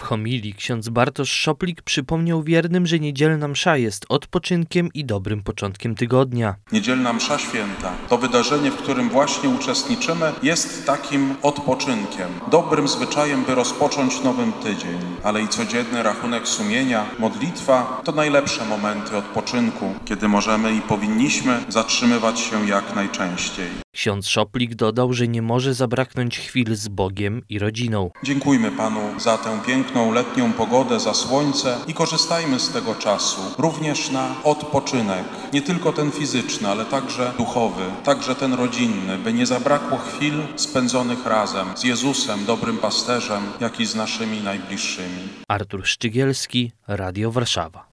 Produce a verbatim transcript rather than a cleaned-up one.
homilii ksiądz Bartosz Szoplik przypomniał wiernym, że niedzielna msza jest odpoczynkiem i dobrym początkiem tygodnia. Niedzielna msza święta, to wydarzenie, w którym właśnie uczestniczymy, jest takim odpoczynkiem, dobrym zwyczajem, by rozpocząć nowym tydzień. Ale i codzienny rachunek sumienia, modlitwa to najlepsze momenty odpoczynku, kiedy możemy i powinniśmy zatrzymywać się jak najczęściej. Ksiądz Szoplik dodał, że nie może zabraknąć chwil z Bogiem i rodziną. Dziękujmy Panu za tę piękną letnią pogodę, za słońce i korzystajmy z tego czasu również na odpoczynek. Nie tylko ten fizyczny, ale także duchowy, także ten rodzinny, by nie zabrakło chwil spędzonych razem z Jezusem, dobrym pasterzem, jak i z naszymi najbliższymi. Artur Szczygielski, Radio Warszawa.